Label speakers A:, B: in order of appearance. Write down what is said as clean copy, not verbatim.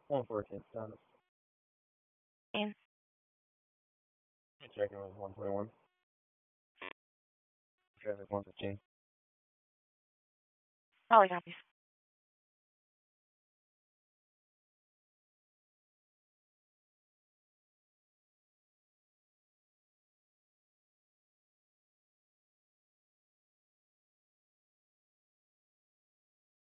A: 114 status.
B: And
A: Checking with 121. Traffic 115.
B: all copies.